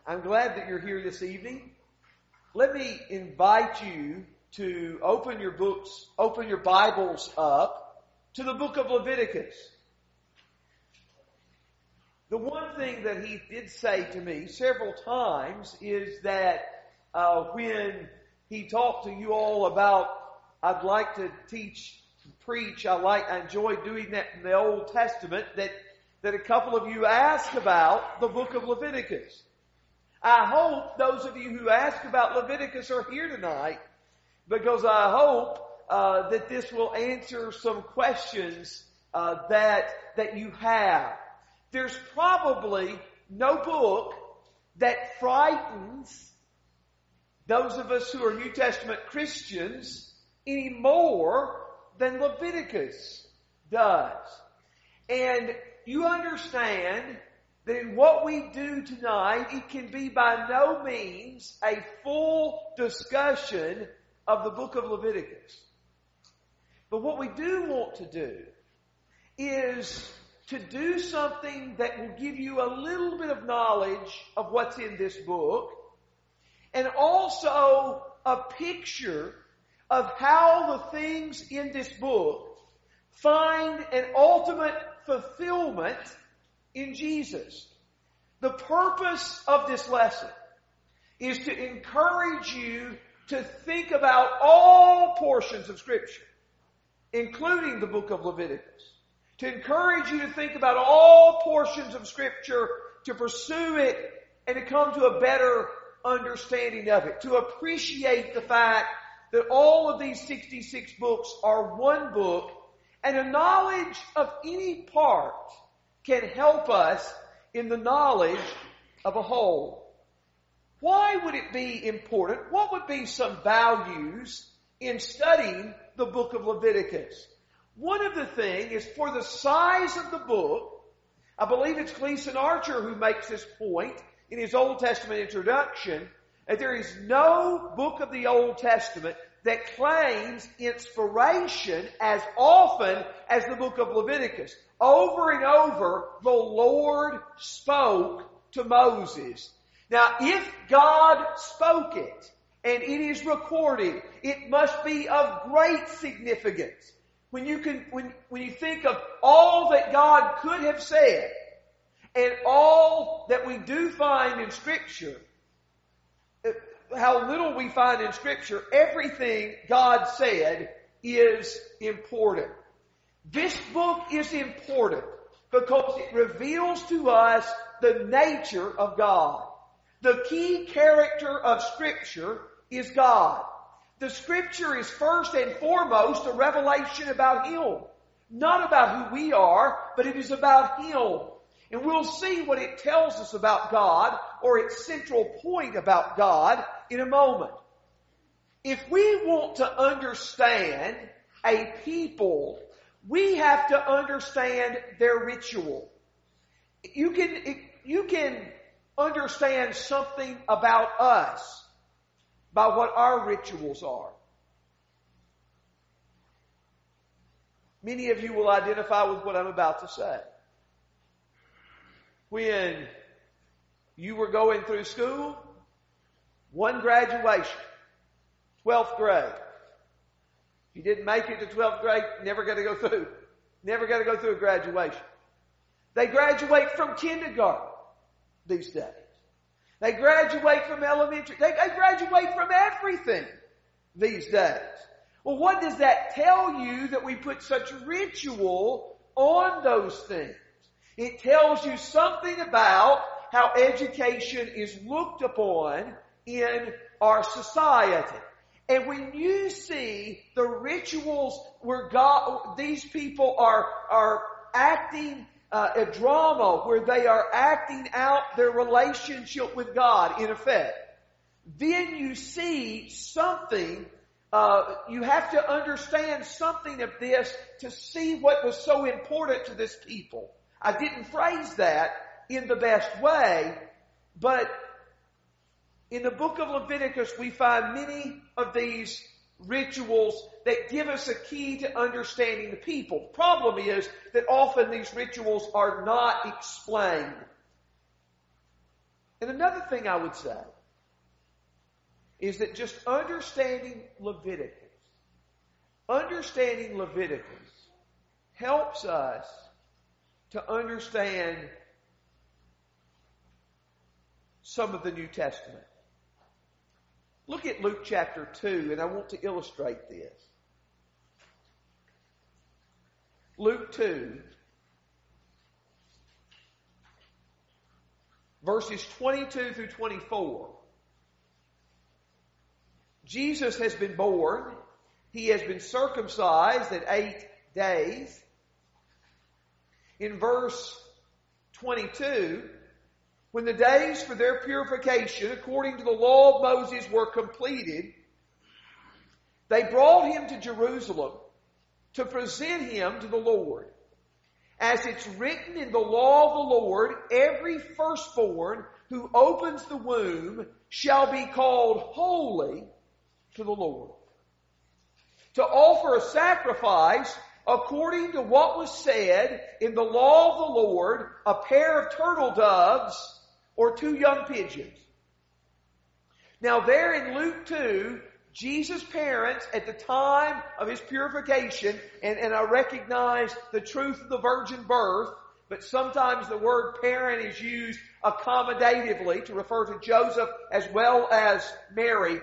I'm glad that you're here this evening. Let me invite you to open your Bibles up to the book of Leviticus. The one thing that he did say to me several times is that when he talked to you all about, I'd like to teach, preach, I enjoy doing that in the Old Testament, that a couple of you asked about the book of Leviticus. I hope those of you who asked about Leviticus are here tonight, because I hope that this will answer some questions that you have. There's probably no book that frightens those of us who are New Testament Christians any more than Leviticus does. And you understand that in what we do tonight, it can be by no means a full discussion of the book of Leviticus. But what we do want to do is to do something that will give you a little bit of knowledge of what's in this book, and also a picture of how the things in this book find an ultimate fulfillment in Jesus. The purpose of this lesson is to encourage you to think about all portions of Scripture, including the book of Leviticus. To encourage you to think about all portions of Scripture, to pursue it, and to come to a better understanding of it. To appreciate the fact that all of these 66 books are one book, and a knowledge of any part can help us in the knowledge of a whole. Why would it be important? What would be some values in studying the book of Leviticus? One of the things is for the size of the book. I believe it's Gleason Archer who makes this point in his Old Testament introduction, that there is no book of the Old Testament that claims inspiration as often as the book of Leviticus. Over and over, the Lord spoke to Moses. Now, if God spoke it, and it is recorded, it must be of great significance. When you think of all that God could have said, and all that we do find in Scripture, how little we find in Scripture, everything God said is important. This book is important because it reveals to us the nature of God. The key character of Scripture is God. The Scripture is first and foremost a revelation about Him. Not about who we are, but it is about Him. And we'll see what it tells us about God, or its central point about God, in a moment. If we want to understand a people, we have to understand their ritual. You can understand something about us by what our rituals are. Many of you will identify with what I'm about to say. When you were going through school, one graduation, 12th grade. If you didn't make it to 12th grade, never got to go through. Never got to go through a graduation. They graduate from kindergarten these days. They graduate from elementary. They graduate from everything these days. Well, what does that tell you that we put such ritual on those things? It tells you something about how education is looked upon in our society. And when you see the rituals where these people are acting a drama, where they are acting out their relationship with God, in effect, then you see something. You have to understand something of this to see what was so important to this people. I didn't phrase that in the best way, but in the book of Leviticus we find many of these rituals that give us a key to understanding the people. The problem is that often these rituals are not explained. And another thing I would say is that just understanding Leviticus helps us to understand some of the New Testament. Look at Luke chapter 2, and I want to illustrate this. Luke 2, verses 22 through 24. Jesus has been born. He has been circumcised at 8 days. In verse 22, when the days for their purification, according to the law of Moses, were completed, they brought him to Jerusalem to present him to the Lord. As it's written in the law of the Lord, every firstborn who opens the womb shall be called holy to the Lord. To offer a sacrifice according to what was said in the law of the Lord, a pair of turtle doves or 2 young pigeons. Now there in Luke 2, Jesus' parents at the time of his purification, and I recognize the truth of the virgin birth, but sometimes the word parent is used accommodatively to refer to Joseph as well as Mary.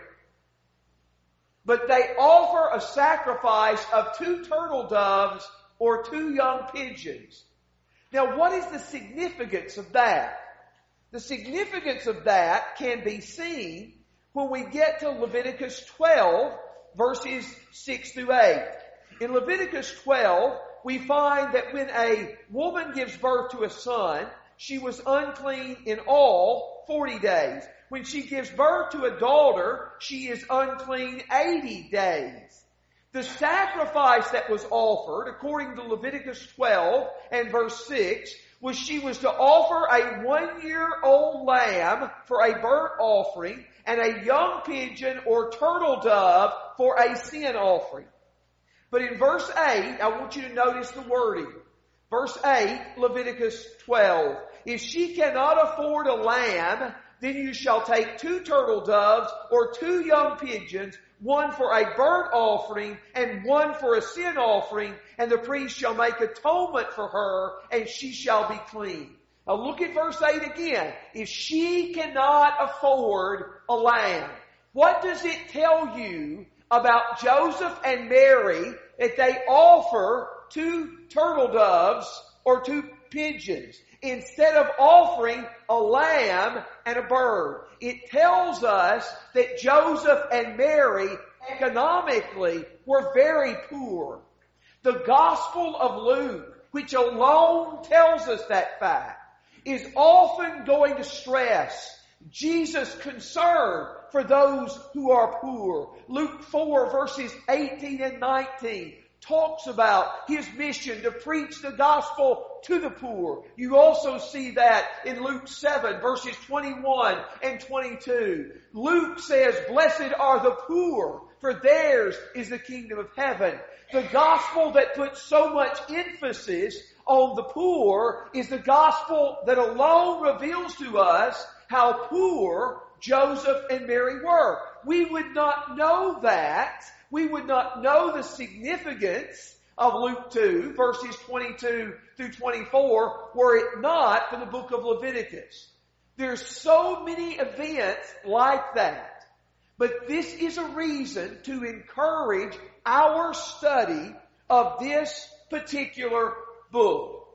But they offer a sacrifice of 2 turtle doves or 2 young pigeons. Now, what is the significance of that? The significance of that can be seen when we get to Leviticus 12, verses 6 through 8. In Leviticus 12, we find that when a woman gives birth to a son, she was unclean in all 40 days. When she gives birth to a daughter, she is unclean 80 days. The sacrifice that was offered, according to Leviticus 12 and verse 6, was she was to offer a 1-year-old lamb for a burnt offering and a young pigeon or turtle dove for a sin offering. But in verse 8, I want you to notice the wording. Verse 8, Leviticus 12. If she cannot afford a lamb, then you shall take 2 turtle doves or 2 young pigeons, one for a burnt offering and one for a sin offering, and the priest shall make atonement for her, and she shall be clean. Now look at verse 8 again. If she cannot afford a lamb, what does it tell you about Joseph and Mary that they offer 2 turtle doves or 2 pigeons instead of offering a lamb and a bird? It tells us that Joseph and Mary economically were very poor. The Gospel of Luke, which alone tells us that fact, is often going to stress Jesus' concern for those who are poor. Luke 4 verses 18 and 19 talks about his mission to preach the gospel to the poor. You also see that in Luke 7 verses 21 and 22. Luke says, "Blessed are the poor, for theirs is the kingdom of heaven." The gospel that puts so much emphasis on the poor is the gospel that alone reveals to us how poor Joseph and Mary were. We would not know that. We would not know the significance of Luke 2, verses 22 through 24, were it not for the book of Leviticus. There's so many events like that. But this is a reason to encourage our study of this particular book.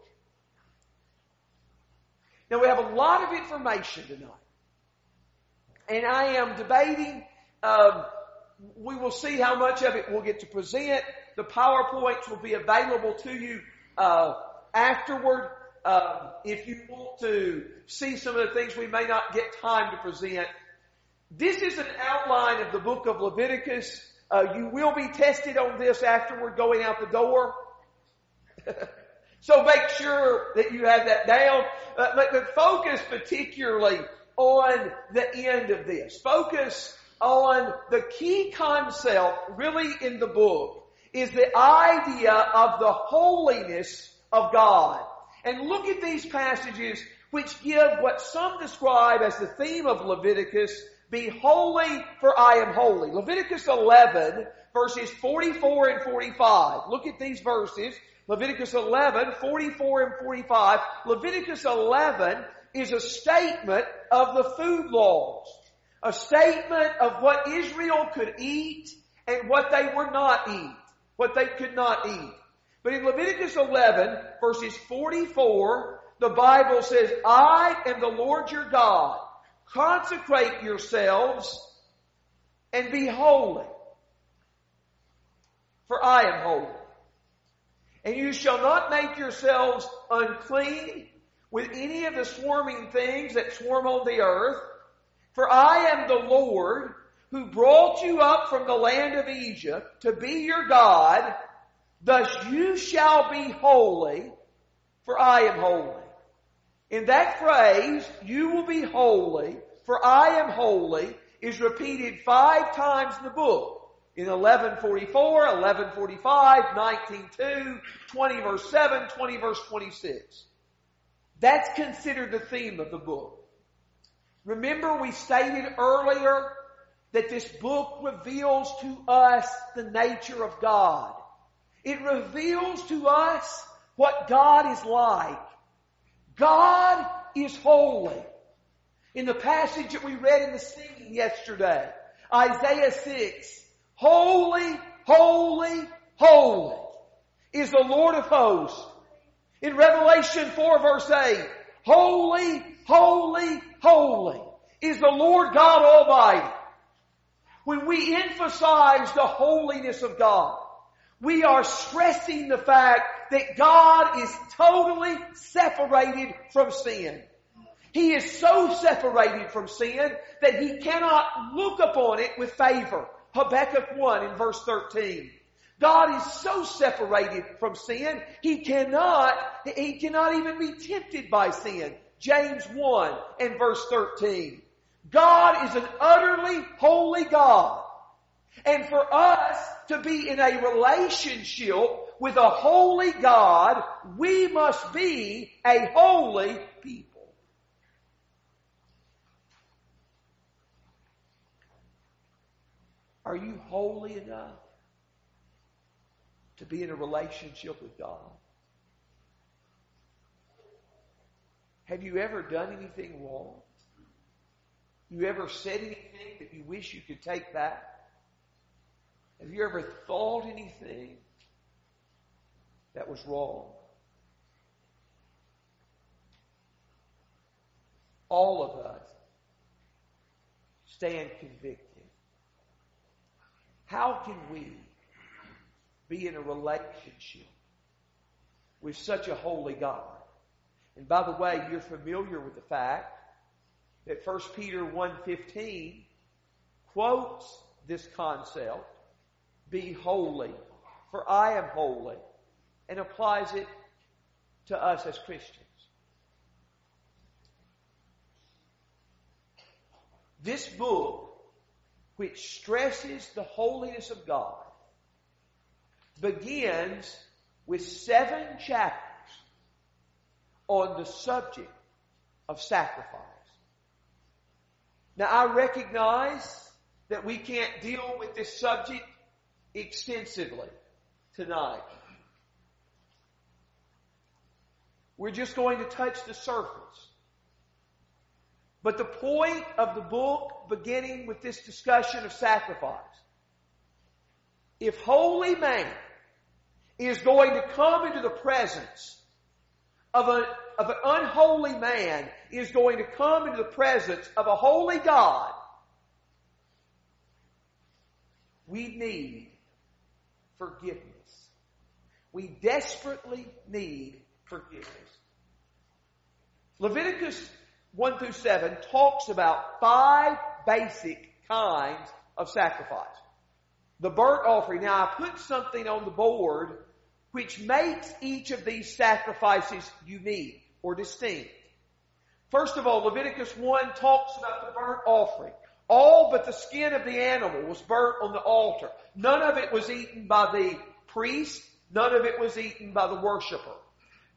Now we have a lot of information tonight. And I am debating, we will see how much of it we'll get to present. The PowerPoints will be available to you afterward. If you want to see some of the things we may not get time to present. This is an outline of the book of Leviticus. You will be tested on this afterward going out the door. So make sure that you have that down. But focus particularly on the end of this. Focus on the key concept really in the book is the idea of the holiness of God. And look at these passages which give what some describe as the theme of Leviticus, be holy for I am holy. Leviticus 11 verses 44 and 45. Look at these verses. Leviticus 11, 44 and 45. Leviticus 11 is a statement of the food laws. A statement of what Israel could eat and what they were not eat. What they could not eat. But in Leviticus 11 verses 44, the Bible says, I am the Lord your God. Consecrate yourselves and be holy, for I am holy. And you shall not make yourselves unclean with any of the swarming things that swarm on the earth, for I am the Lord who brought you up from the land of Egypt to be your God. Thus you shall be holy, for I am holy. In that phrase, you will be holy, for I am holy, is repeated 5 times in the book. In 11:44, 11:45, 19:2, 20 verse 7, 20 verse 26. That's considered the theme of the book. Remember we stated earlier that this book reveals to us the nature of God. It reveals to us what God is like. God is holy. In the passage that we read in the singing yesterday, Isaiah 6, holy, holy, holy is the Lord of hosts. In Revelation 4 verse 8, holy, holy, holy is the Lord God Almighty. When we emphasize the holiness of God, we are stressing the fact that God is totally separated from sin. He is so separated from sin that He cannot look upon it with favor. Habakkuk 1 in verse 13. God is so separated from sin, He cannot even be tempted by sin. James 1 and verse 13. God is an utterly holy God. And for us to be in a relationship with a holy God, we must be a holy people. Are you holy enough to be in a relationship with God? Have you ever done anything wrong? You ever said anything that you wish you could take back? Have you ever thought anything that was wrong? All of us stand convicted. How can we be in a relationship with such a holy God? And by the way, you're familiar with the fact that 1 Peter 1:15 quotes this concept, be holy, for I am holy, and applies it to us as Christians. This book, which stresses the holiness of God, begins with 7 chapters on the subject of sacrifice. Now, I recognize that we can't deal with this subject extensively tonight. We're just going to touch the surface. But the point of the book, beginning with this discussion of sacrifice, if holy man is going to come into the presence of an unholy man, is going to come into the presence of a holy God, we need forgiveness. We desperately need forgiveness. Leviticus 1-7 talks about 5 basic kinds of sacrifice. The burnt offering. Now, I put something on the board which makes each of these sacrifices unique or distinct. First of all, Leviticus 1 talks about the burnt offering. All but the skin of the animal was burnt on the altar. None of it was eaten by the priest. None of it was eaten by the worshiper.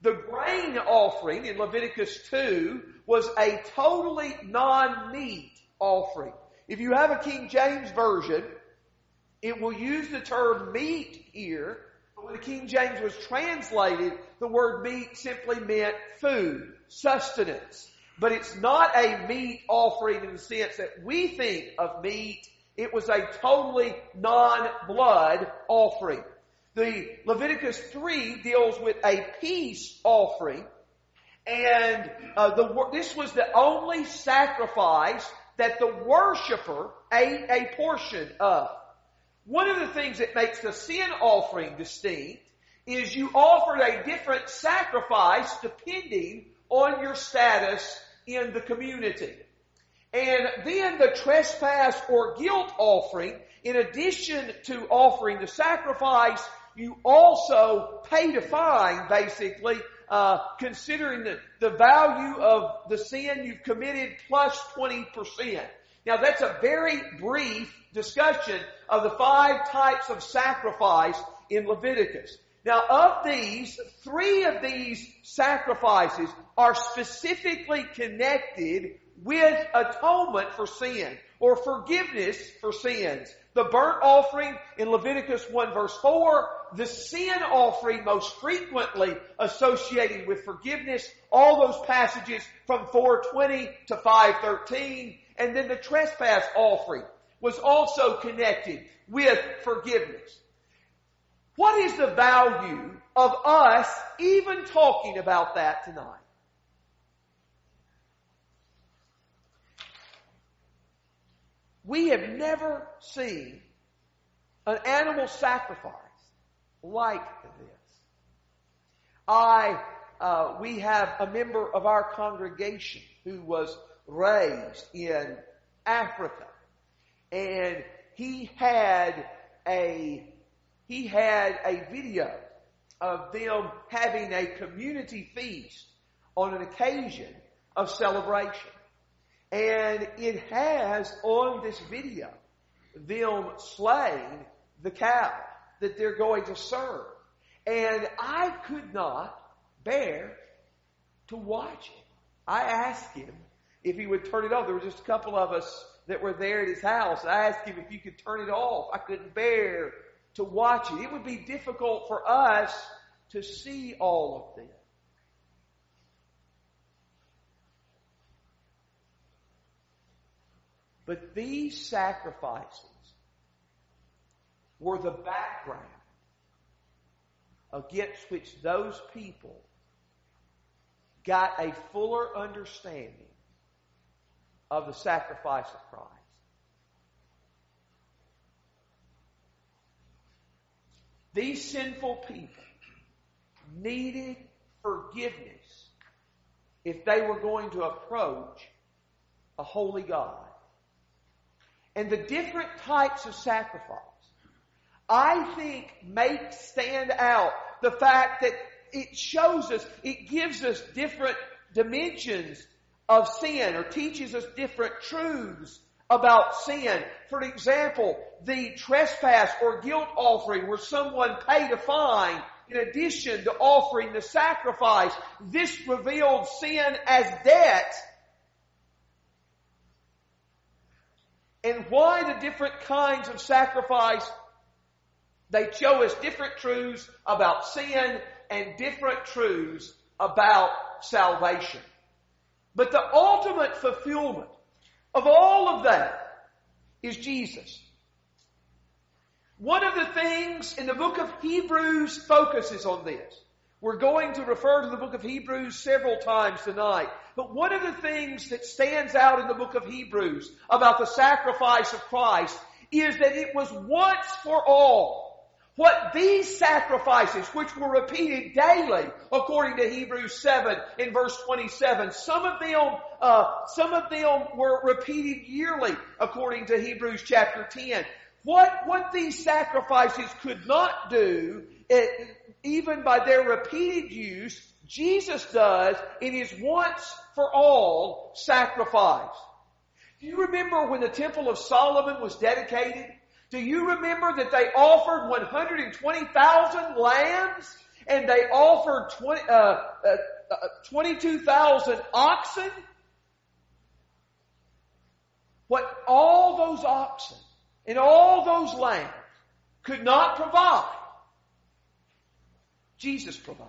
The grain offering in Leviticus 2 was a totally non-meat offering. If you have a King James Version, it will use the term meat here, but when the King James was translated, the word meat simply meant food, sustenance. But it's not a meat offering in the sense that we think of meat. It was a totally non-blood offering. The Leviticus 3 deals with a peace offering, and this was the only sacrifice that the worshiper ate a portion of. One of the things that makes the sin offering distinct is you offered a different sacrifice depending on your status in the community. And then the trespass or guilt offering, in addition to offering the sacrifice, you also paid a fine, basically, considering the value of the sin you've committed plus 20%. Now that's a very brief discussion of the 5 types of sacrifice in Leviticus. Now of these, 3 of these sacrifices are specifically connected with atonement for sin or forgiveness for sins. The burnt offering in Leviticus 1 verse 4, the sin offering most frequently associated with forgiveness, all those passages from 4:20 to 5:13, and then the trespass offering was also connected with forgiveness. What is the value of us even talking about that tonight? We have never seen an animal sacrifice like this. We have a member of our congregation who was raised in Africa, and he had a video of them having a community feast on an occasion of celebration. And it has on this video them slaying the cow that they're going to serve. And I could not bear to watch it. I asked him if he would turn it off. There were just a couple of us that were there at his house. I asked him if he could turn it off. I couldn't bear to watch it. It would be difficult for us to see all of this. But these sacrifices were the background against which those people got a fuller understanding of the sacrifice of Christ. These sinful people needed forgiveness if they were going to approach a holy God. And the different types of sacrifice, I think, stand out the fact that it shows us, it gives us different dimensions of sin or teaches us different truths about sin. For example, the trespass or guilt offering where someone paid a fine in addition to offering the sacrifice. This revealed sin as debt. And why the different kinds of sacrifice? They show us different truths about sin and different truths about salvation. But the ultimate fulfillment of all of that is Jesus. One of the things in the book of Hebrews focuses on this. We're going to refer to the book of Hebrews several times tonight. But one of the things that stands out in the book of Hebrews about the sacrifice of Christ is that it was once for all. What these sacrifices, which were repeated daily, according to Hebrews 7 in verse 27, some of them were repeated yearly, according to Hebrews chapter 10. What these sacrifices could not do, even by their repeated use, Jesus does in His once for all sacrifice. Do you remember when the Temple of Solomon was dedicated? Do you remember that they offered 120,000 lambs? and they offered 22,000 oxen. What all those oxen and all those lambs could not provide, Jesus provides.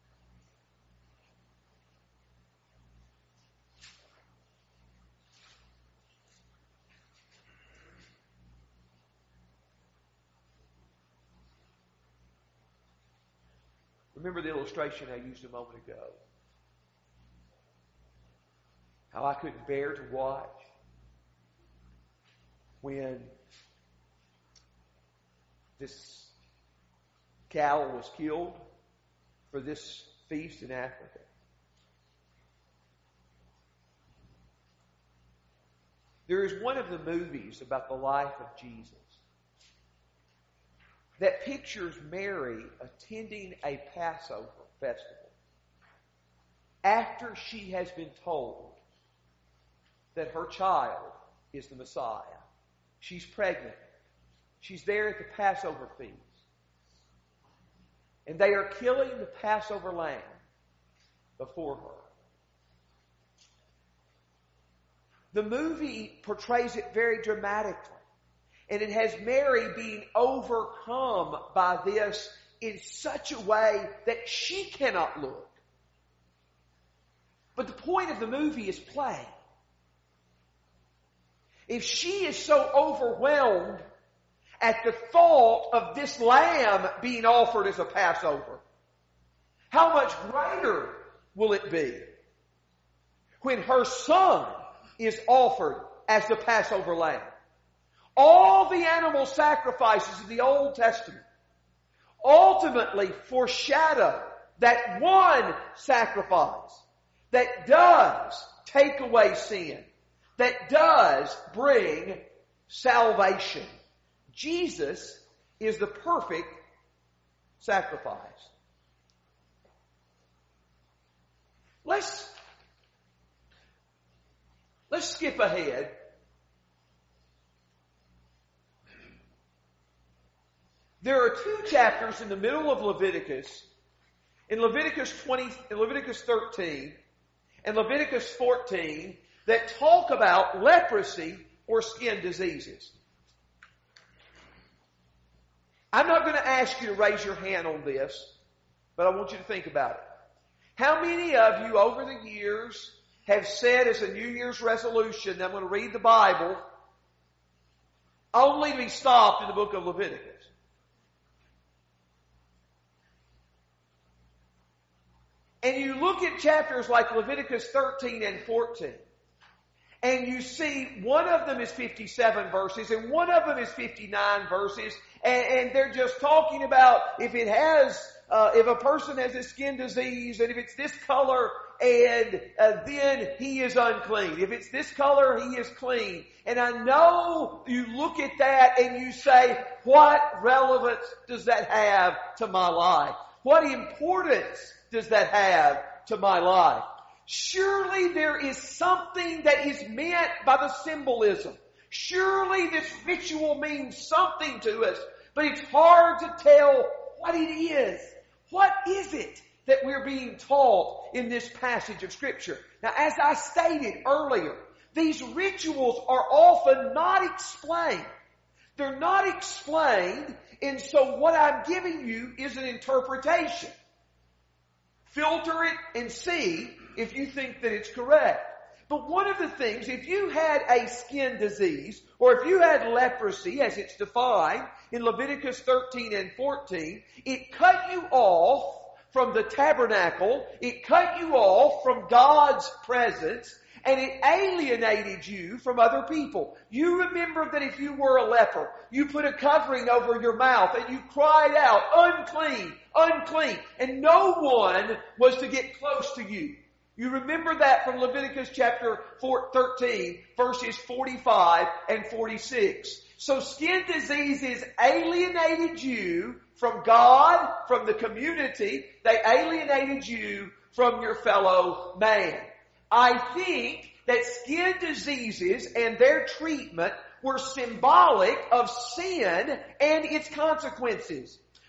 Remember the illustration I used a moment ago? How I couldn't bear to watch when this cow was killed for this feast in Africa. There is one of the movies about the life of Jesus that pictures Mary attending a Passover festival after she has been told that her child is the Messiah. She's pregnant. She's there at the Passover feast. And they are killing the Passover lamb before her. The movie portrays it very dramatically. And it has Mary being overcome by this in such a way that she cannot look. But the point of the movie is play. If she is so overwhelmed at the thought of this lamb being offered as a Passover, how much greater will it be when her son is offered as the Passover lamb? All the animal sacrifices of the Old Testament ultimately foreshadow that one sacrifice that does take away sin, that does bring salvation. Jesus is the perfect sacrifice. Let's skip ahead. There are two chapters in the middle of Leviticus, in Leviticus 13 and Leviticus 14, that talk about leprosy or skin diseases. I'm not going to ask you to raise your hand on this, but I want you to think about it. How many of you over the years have said as a New Year's resolution, I'm going to read the Bible, only to be stopped in the book of Leviticus? And you look at chapters like Leviticus 13 and 14, and you see one of them is 57 verses, and one of them is 59 verses, and they're just talking about if a person has a skin disease, and if it's this color, and then he is unclean. If it's this color, he is clean. And I know you look at that and you say, what relevance does that have to my life? What importance does that have to my life? Surely there is something that is meant by the symbolism. Surely this ritual means something to us, but it's hard to tell what it is. What is it that we're being taught in this passage of Scripture? Now, as I stated earlier, these rituals are often not explained. They're not explained, and so what I'm giving you is an interpretation. Filter it and see if you think that it's correct. But one of the things, if you had a skin disease, or if you had leprosy, as it's defined in Leviticus 13 and 14, it cut you off from the tabernacle, it cut you off from God's presence, and it alienated you from other people. You remember that if you were a leper, you put a covering over your mouth and you cried out, unclean, unclean, and no one was to get close to you. You remember that from Leviticus chapter 13, verses 45 and 46. So skin diseases alienated you from God, from the community. They alienated you from your fellow man. I think that skin diseases and their treatment were symbolic of sin and its consequences.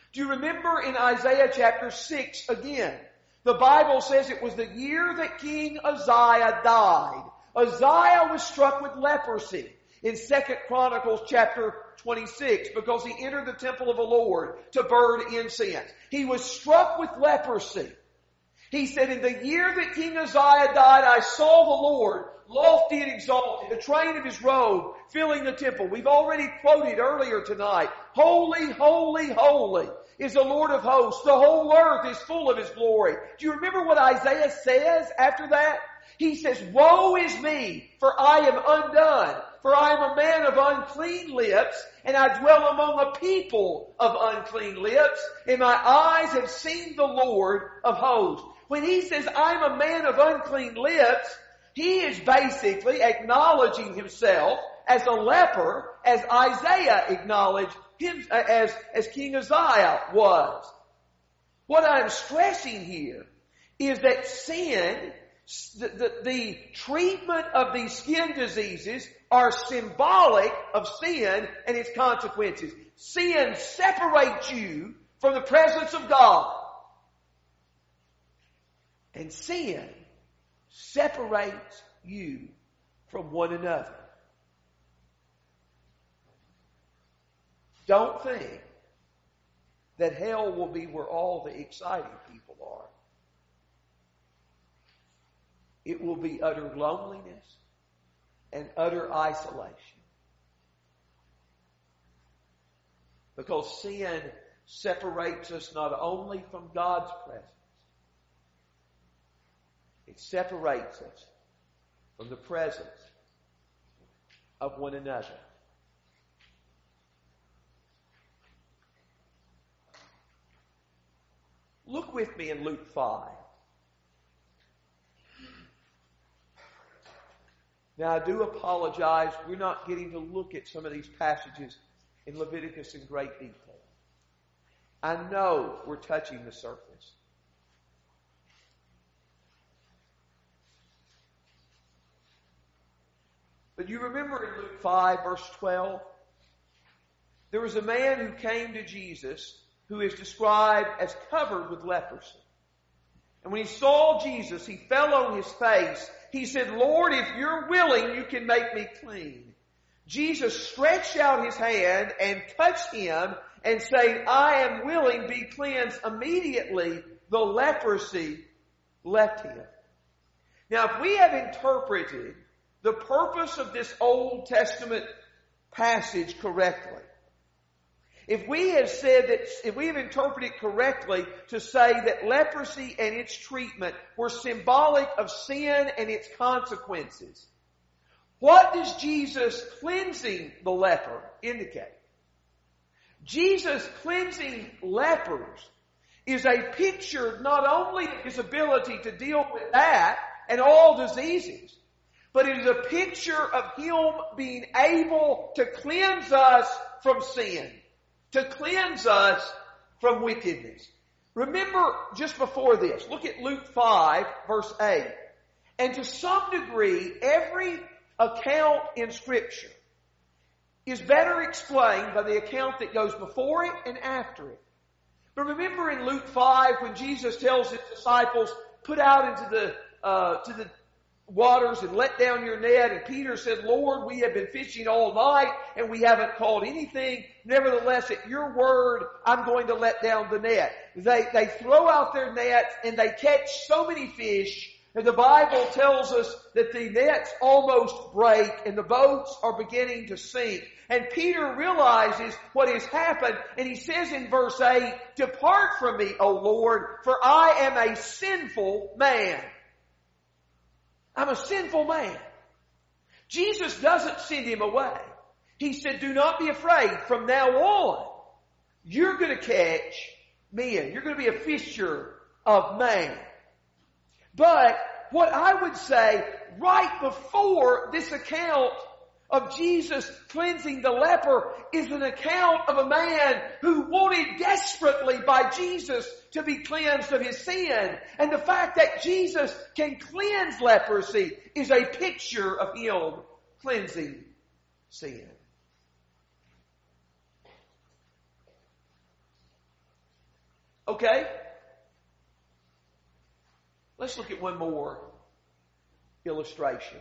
Do you remember in Isaiah chapter 6 again? The Bible says it was the year that King Uzziah died. Uzziah was struck with leprosy in 2 Chronicles chapter 26 because he entered the temple of the Lord to burn incense. He was struck with leprosy. He said, in the year that King Uzziah died, I saw the Lord lofty and exalted, the train of his robe filling the temple. We've already quoted earlier tonight, holy, holy, holy is the Lord of hosts. The whole earth is full of his glory. Do you remember what Isaiah says after that? He says, woe is me, for I am undone. For I am a man of unclean lips, and I dwell among a people of unclean lips, and my eyes have seen the Lord of hosts. When he says, I'm a man of unclean lips, he is basically acknowledging himself as a leper, as Isaiah acknowledged him, as King Uzziah was. What I'm stressing here is that sin, the treatment of these skin diseases are symbolic of sin and its consequences. Sin separates you from the presence of God. And sin separates you from one another. Don't think that hell will be where all the exciting people are. It will be utter loneliness and utter isolation. Because sin separates us not only from God's presence, it separates us from the presence of one another. Look with me in Luke 5. Now, I do apologize. We're not getting to look at some of these passages in Leviticus in great detail. I know we're touching the surface. But you remember in Luke 5, verse 12, there was a man who came to Jesus who is described as covered with leprosy. And when he saw Jesus, he fell on his face. He said, Lord, if you're willing, you can make me clean. Jesus stretched out his hand and touched him and said, I am willing, be cleansed. Immediately, the leprosy left him. Now, if we have interpreted the purpose of this Old Testament passage correctly, if we have interpreted it correctly to say that leprosy and its treatment were symbolic of sin and its consequences, what does Jesus cleansing the leper indicate? Jesus cleansing lepers is a picture not only of his ability to deal with that and all diseases, but it is a picture of him being able to cleanse us from sin, to cleanse us from wickedness. Remember just before this, look at Luke 5, verse 8. And to some degree, every account in Scripture is better explained by the account that goes before it and after it. But remember in Luke 5 when Jesus tells his disciples, put out into the waters and let down your net. And Peter said, Lord, we have been fishing all night and we haven't caught anything. Nevertheless, at your word, I'm going to let down the net. They throw out their nets and they catch so many fish. And the Bible tells us that the nets almost break and the boats are beginning to sink. And Peter realizes what has happened and he says in verse 8, depart from me, O Lord, for I am a sinful man. I'm a sinful man. Jesus doesn't send him away. He said, do not be afraid. From now on, you're going to catch men. You're going to be a fisher of man. But what I would say, right before this account of Jesus cleansing the leper is an account of a man who wanted desperately by Jesus to be cleansed of his sin. And the fact that Jesus can cleanse leprosy is a picture of him cleansing sin. Okay? Let's look at one more illustration.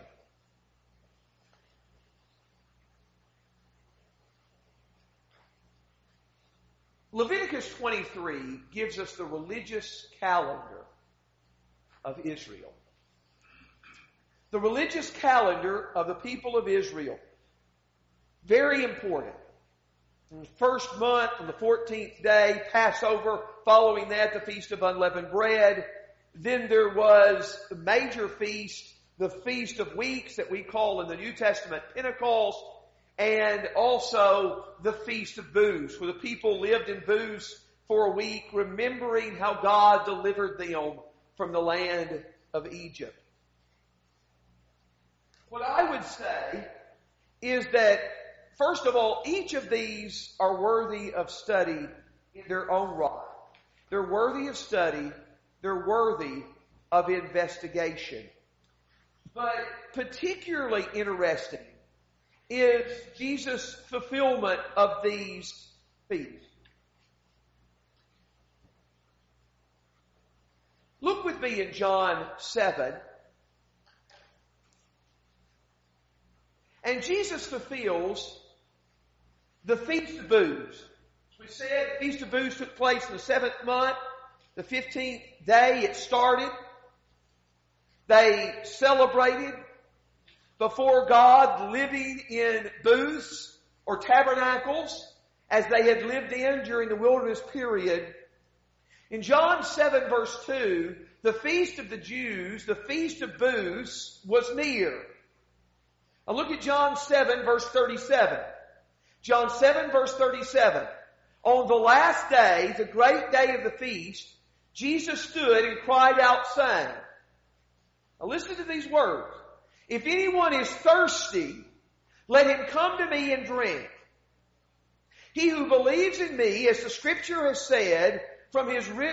Leviticus 23 gives us the religious calendar of Israel. The religious calendar of the people of Israel. Very important. In the first month, on the 14th day, Passover. Following that, the Feast of Unleavened Bread. Then there was the major feast, the Feast of Weeks that we call in the New Testament Pentecost. And also the Feast of Booths, where the people lived in booths for a week, remembering how God delivered them from the land of Egypt. What I would say is that, first of all, each of these are worthy of study in their own right. They're worthy of study. They're worthy of investigation. But particularly interesting is Jesus' fulfillment of these feasts. Look with me in John 7. And Jesus fulfills the Feast of Booths. As we said, the Feast of Booths took place in the 7th month. The 15th day it started. They celebrated before God living in booths or tabernacles as they had lived in during the wilderness period. In John 7 verse 2, the feast of the Jews, the Feast of Booths, was near. Now look at John 7 verse 37. John 7 verse 37. On the last day, the great day of the feast, Jesus stood and cried out saying, now listen to these words. If anyone is thirsty, let him come to me and drink. He who believes in me, as the Scripture has said, from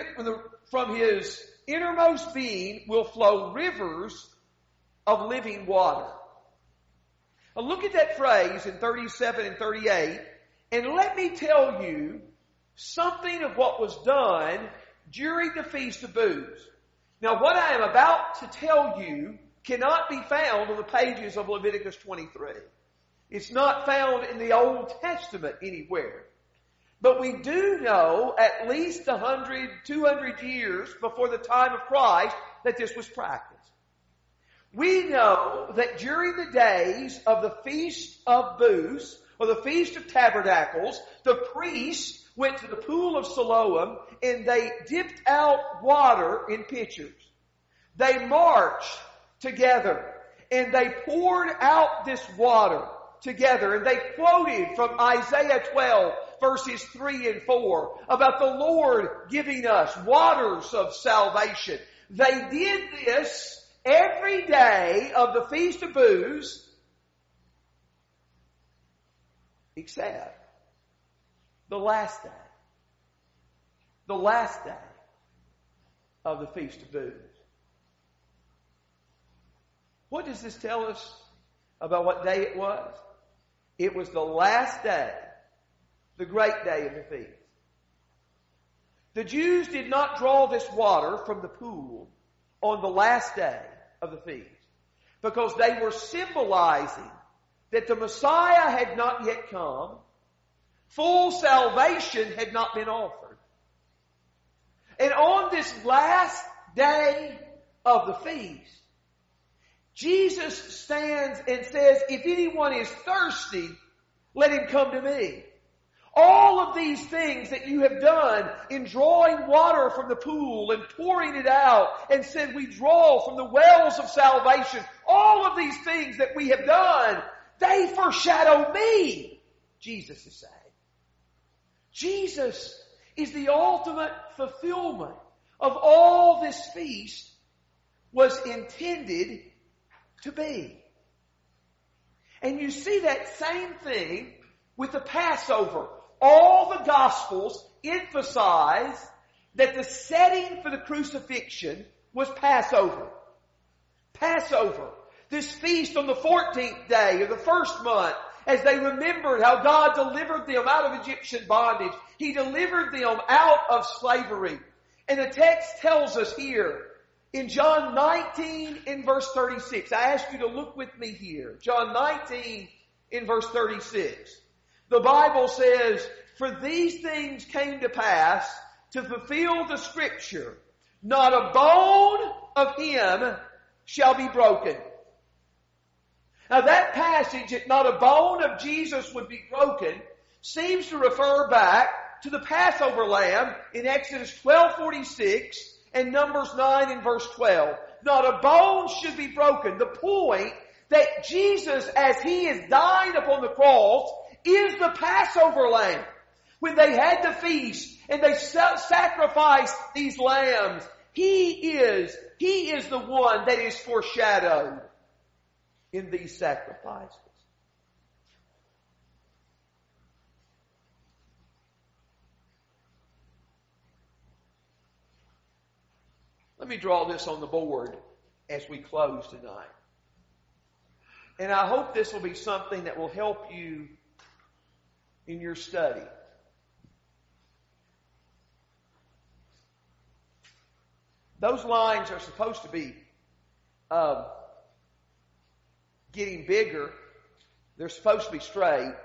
his innermost being will flow rivers of living water. Now look at that phrase in 37 and 38, and let me tell you something of what was done during the Feast of Booths. Now what I am about to tell you cannot be found on the pages of Leviticus 23. It's not found in the Old Testament anywhere. But we do know at least 100, 200 years before the time of Christ that this was practiced. We know that during the days of the Feast of Booths, or the Feast of Tabernacles, the priests went to the pool of Siloam and they dipped out water in pitchers. They marched together and they poured out this water together, and they quoted from Isaiah 12 verses 3 and 4 about the Lord giving us waters of salvation. They did this every day of the Feast of Booths except the last day. The last day of the Feast of Booths. What does this tell us about what day it was? It was the last day, the great day of the feast. The Jews did not draw this water from the pool on the last day of the feast because they were symbolizing that the Messiah had not yet come, full salvation had not been offered. And on this last day of the feast, Jesus stands and says, if anyone is thirsty, let him come to me. All of these things that you have done in drawing water from the pool and pouring it out and said we draw from the wells of salvation, all of these things that we have done, they foreshadow me, Jesus is saying. Jesus is the ultimate fulfillment of all this feast was intended to be. And you see that same thing with the Passover. All the Gospels emphasize that the setting for the crucifixion was Passover. Passover. This feast on the 14th day of the first month as they remembered how God delivered them out of Egyptian bondage. He delivered them out of slavery. And the text tells us here in John 19 in verse 36. I ask you to look with me here. John 19 in verse 36. The Bible says, "For these things came to pass to fulfill the scripture. Not a bone of him shall be broken." Now that passage, that not a bone of Jesus would be broken, seems to refer back to the Passover lamb in Exodus 12:46 and Numbers 9 in verse 12. Not a bone should be broken. The point that Jesus, as He is dying upon the cross, is the Passover lamb. When they had the feast and they sacrificed these lambs, He is the one that is foreshadowed in these sacrifices. Let me draw this on the board as we close tonight. And I hope this will be something that will help you in your study. Those lines are supposed to be getting bigger. They're supposed to be straight.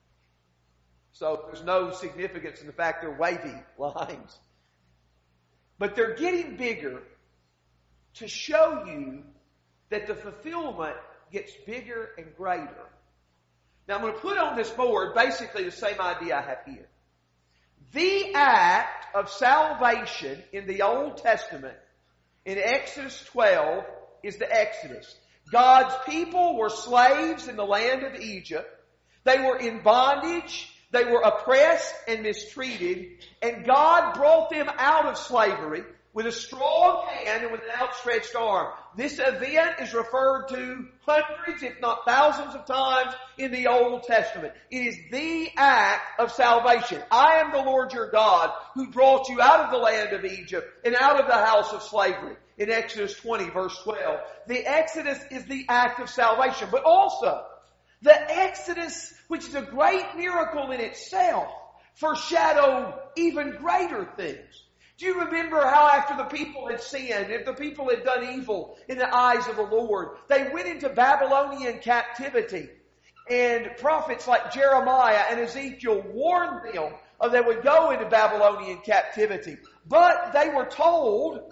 So there's no significance in the fact they're wavy lines. But they're getting bigger to show you that the fulfillment gets bigger and greater. Now I'm going to put on this board basically the same idea I have here. The act of salvation in the Old Testament in Exodus 12 is the Exodus. God's people were slaves in the land of Egypt. They were in bondage. They were oppressed and mistreated. And God brought them out of slavery with a strong hand and with an outstretched arm. This event is referred to hundreds, if not thousands of times in the Old Testament. It is the act of salvation. I am the Lord your God who brought you out of the land of Egypt and out of the house of slavery. In Exodus 20 verse 12. The Exodus is the act of salvation. But also, the Exodus, which is a great miracle in itself, foreshadowed even greater things. Do you remember how after the people had sinned, if the people had done evil in the eyes of the Lord, they went into Babylonian captivity. And prophets like Jeremiah and Ezekiel warned them that they would go into Babylonian captivity. But they were told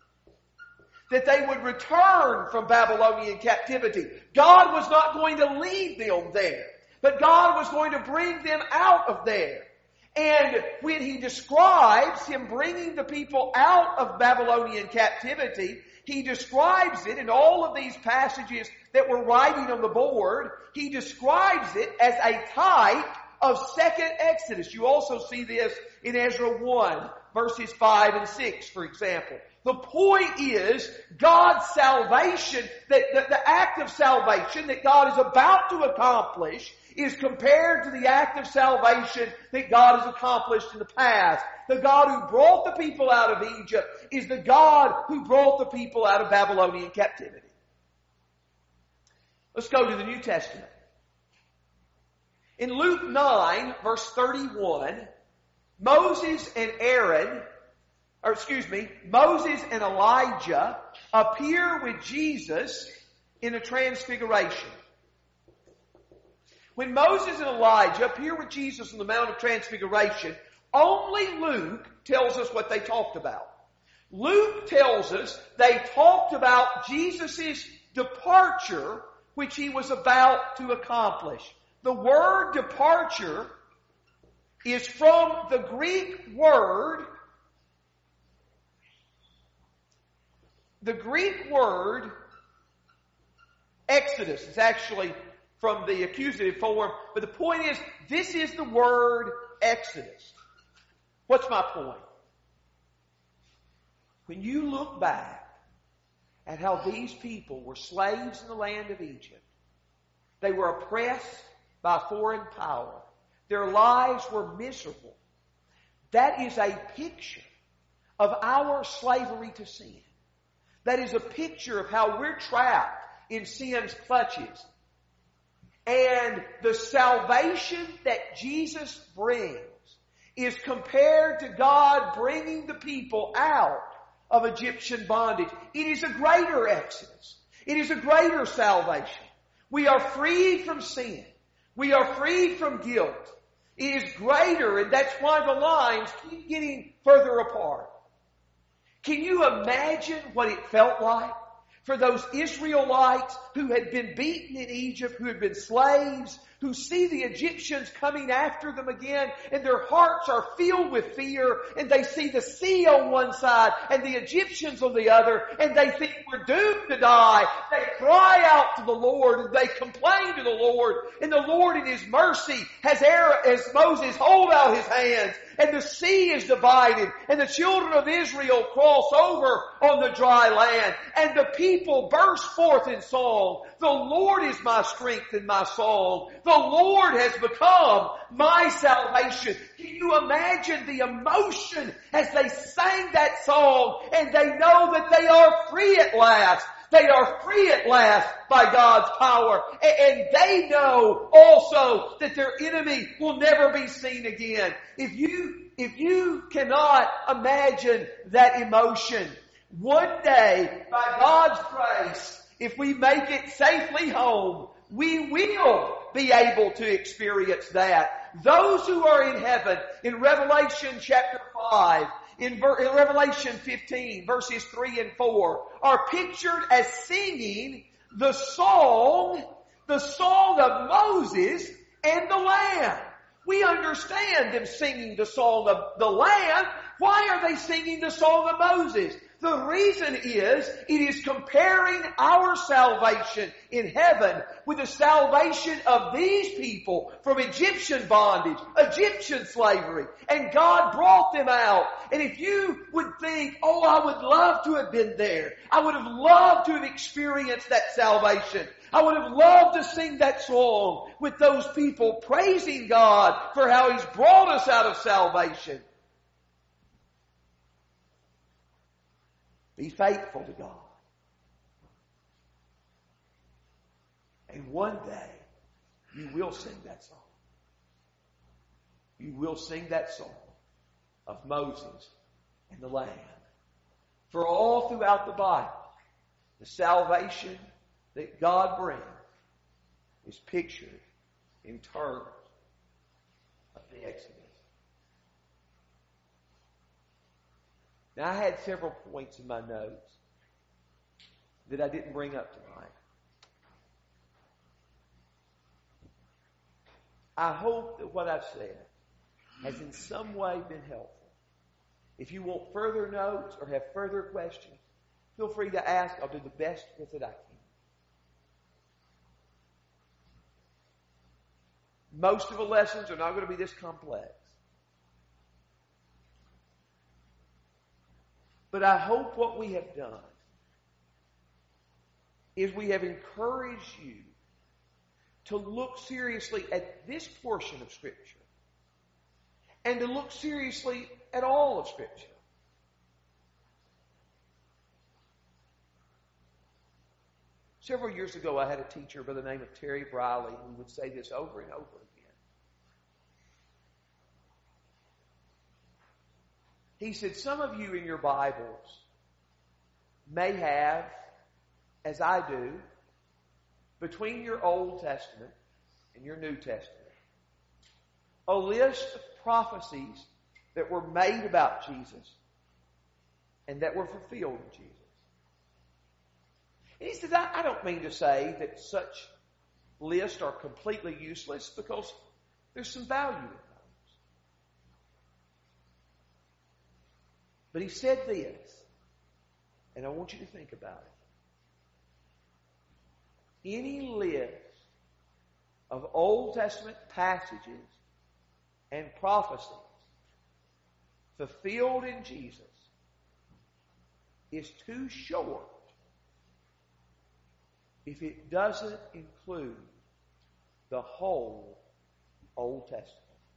that they would return from Babylonian captivity. God was not going to lead them there, but God was going to bring them out of there. And when He describes Him bringing the people out of Babylonian captivity, He describes it in all of these passages that we're writing on the board. He describes it as a type of second Exodus. You also see this in Ezra 1, verses 5 and 6, for example. The point is, God's salvation, the act of salvation that God is about to accomplish is compared to the act of salvation that God has accomplished in the past. The God who brought the people out of Egypt is the God who brought the people out of Babylonian captivity. Let's go to the New Testament. In Luke 9, verse 31, Moses and Elijah appear with Jesus in a transfiguration. When Moses and Elijah appear with Jesus on the Mount of Transfiguration, only Luke tells us what they talked about. Luke tells us they talked about Jesus' departure, which He was about to accomplish. The word departure is from the Greek word Exodus. It's actually from the accusative form, but the point is, this is the word Exodus. What's my point? When you look back at how these people were slaves in the land of Egypt, they were oppressed by foreign power. Their lives were miserable. That is a picture of our slavery to sin. That is a picture of how we're trapped in sin's clutches. And the salvation that Jesus brings is compared to God bringing the people out of Egyptian bondage. It is a greater exodus. It is a greater salvation. We are freed from sin. We are freed from guilt. It is greater, and that's why the lines keep getting further apart. Can you imagine what it felt like for those Israelites who had been beaten in Egypt, who had been slaves, who see the Egyptians coming after them again, and their hearts are filled with fear, and they see the sea on one side and the Egyptians on the other, and they think we're doomed to die. They cry out to the Lord, and they complain to the Lord, and the Lord in His mercy has Moses hold out his hands, and the sea is divided, and the children of Israel cross over on the dry land, and the people burst forth in song. The Lord is my strength and my song. The Lord has become my salvation. Can you imagine the emotion as they sang that song, and they know that they are free at last? They are free at last by God's power. And they know also that their enemy will never be seen again. If you cannot imagine that emotion, one day, by God's grace, if we make it safely home, we will be able to experience that. Those who are in heaven, in Revelation chapter 5, in Revelation 15, verses 3 and 4, are pictured as singing the song of Moses and the Lamb. We understand them singing the song of the Lamb. Why are they singing the song of Moses? The reason is, it is comparing our salvation in heaven with the salvation of these people from Egyptian bondage, Egyptian slavery. And God brought them out. And if you would think, oh, I would love to have been there. I would have loved to have experienced that salvation. I would have loved to sing that song with those people praising God for how He's brought us out of salvation. Be faithful to God. And one day, you will sing that song. You will sing that song of Moses and the Lamb. For all throughout the Bible, the salvation that God brings is pictured in terms of the Exodus. Now, I had several points in my notes that I didn't bring up tonight. I hope that what I've said has in some way been helpful. If you want further notes or have further questions, feel free to ask. I'll do the best with it I can. Most of the lessons are not going to be this complex. But I hope what we have done is we have encouraged you to look seriously at this portion of Scripture and to look seriously at all of Scripture. Several years ago, I had a teacher by the name of Terry Briley who would say this over and over again. He said, some of you in your Bibles may have, as I do, between your Old Testament and your New Testament, a list of prophecies that were made about Jesus and that were fulfilled in Jesus. And he said, I don't mean to say that such lists are completely useless, because there's some value in those. But he said this, and I want you to think about it. Any list of Old Testament passages and prophecies fulfilled in Jesus is too short if it doesn't include the whole Old Testament.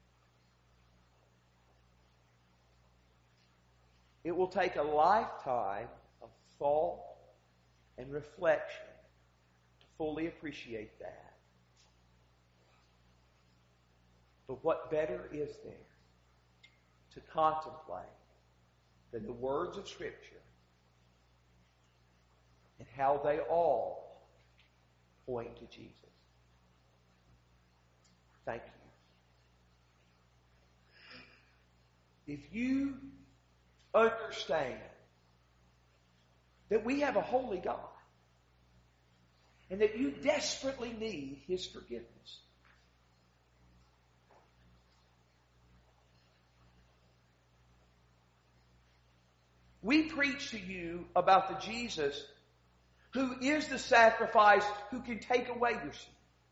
It will take a lifetime of thought and reflection to fully appreciate that. But what better is there to contemplate than the words of Scripture and how they all point to Jesus? Thank you. If you understand that we have a holy God and that you desperately need His forgiveness, we preach to you about the Jesus who is the sacrifice who can take away your sin.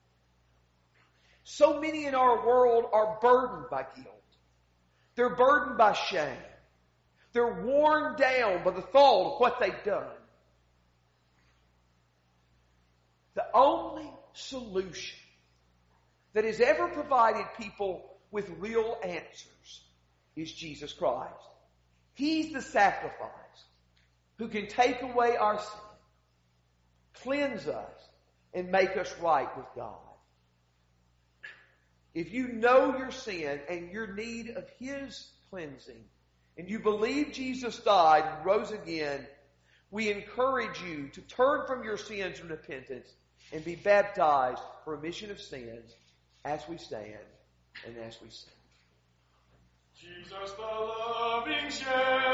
So many in our world are burdened by guilt. They're burdened by shame. They're worn down by the thought of what they've done. The only solution that has ever provided people with real answers is Jesus Christ. He's the sacrifice who can take away our sin, cleanse us, and make us right with God. If you know your sin and your need of His cleansing, and you believe Jesus died and rose again, we encourage you to turn from your sins in repentance and be baptized for remission of sins as we stand and as we sing. Jesus, the loving shepherd.